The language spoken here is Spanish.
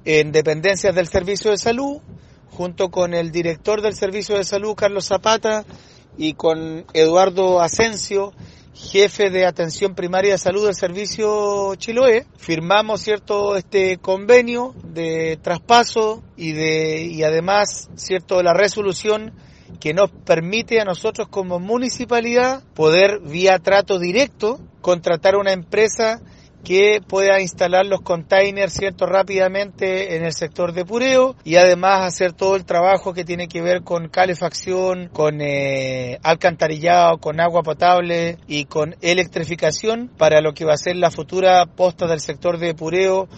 en dependencias del Servicio de Salud, junto con el director del Servicio de Salud, Carlos Zapata, y con Eduardo Asensio, jefe de atención primaria de salud del Servicio Chiloé. Firmamos, cierto, este convenio de traspaso y además, cierto, la resolución que nos permite a nosotros como municipalidad poder, vía trato directo, contratar una empresa que pueda instalar los containers, cierto, rápidamente en el sector de Pureo, y además hacer todo el trabajo que tiene que ver con calefacción, con alcantarillado, con agua potable y con electrificación para lo que va a ser la futura posta del sector de Pureo.